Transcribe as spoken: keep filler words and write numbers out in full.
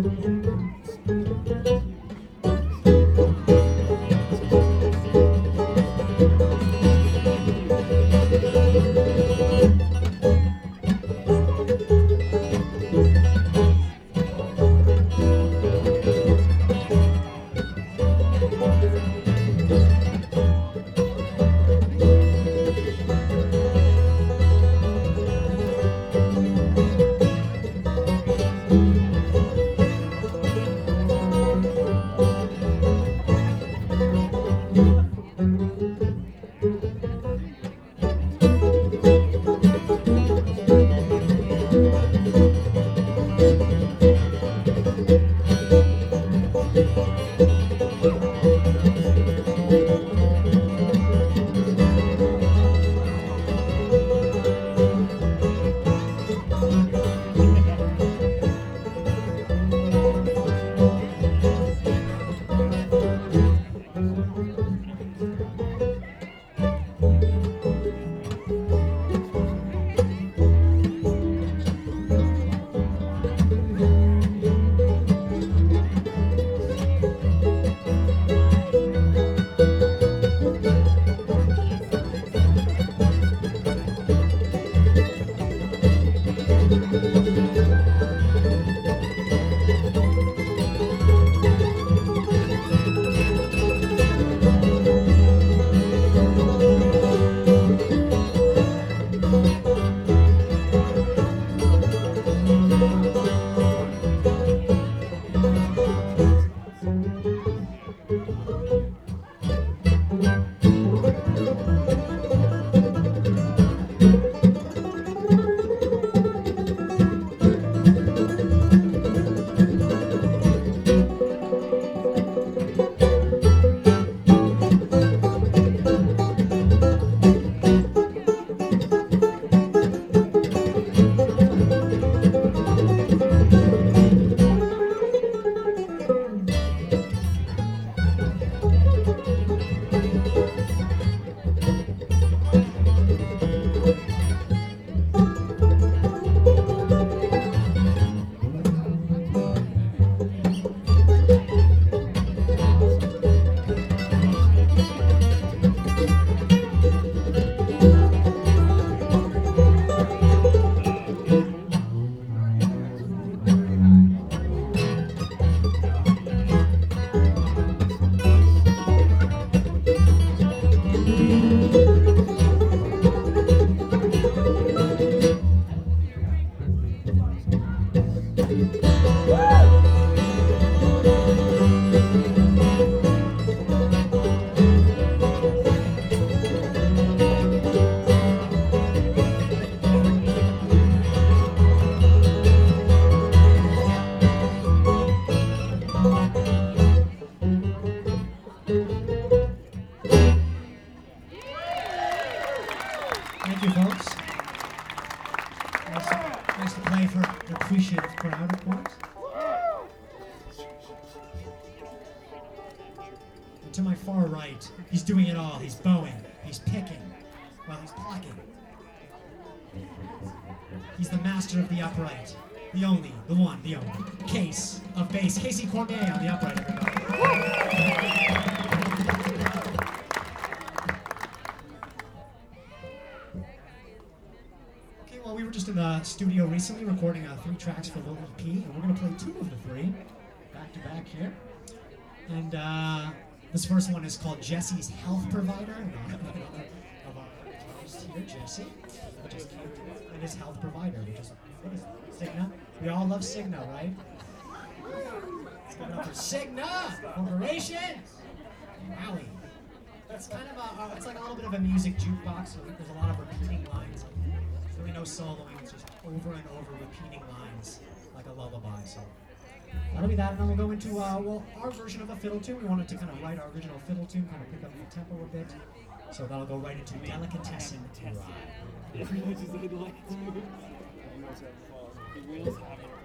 Thank you, folks. Nice to, nice to play for an appreciative crowd, of course. And to my far right, he's doing it all. He's bowing, he's picking, while he's plucking. He's the master of the upright. The only, the one, the only. Case of bass. Casey Cormier on the upright, everybody. Okay, well, we were just in the studio recently recording uh, three tracks for Lil E P, and we're going to play two of the three back to back here. And uh, this first one is called Jesse's Health Provider. Of our host here, Jesse, which is cute, and his health provider, which is, what is it? Cigna? We all love Cigna, right? Let's give it up for Cigna Corporation! Wowie. That's kind of a, uh, it's like a little bit of a music jukebox, so there's a lot of repeating lines. There's really no soloing, it's just over and over repeating lines, like a lullaby, so. That'll be that, and then we'll go into, uh, well, our version of a fiddle tune. We wanted to kind of write our original fiddle tune, kind of pick up the tempo a bit. So that'll go right into Delicatessen Ride. Yeah, I just like to. The wheels have